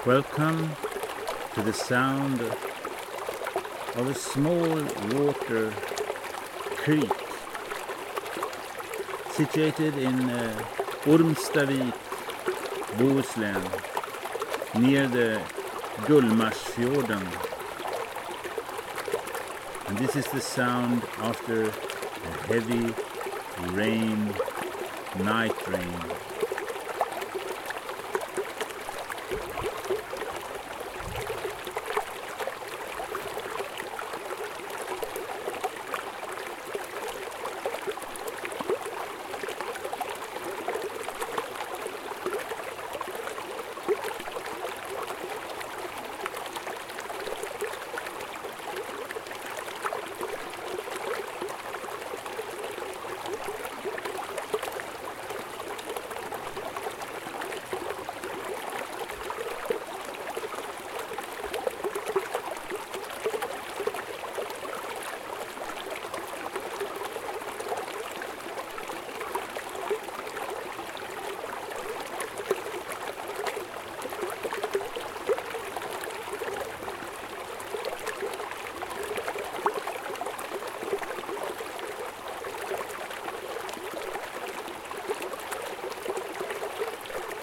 Welcome to the sound of a small water creek situated in Ormstavik, Bohuslän, near the Gullmarsfjorden. And this is the sound after a heavy rain, night rain.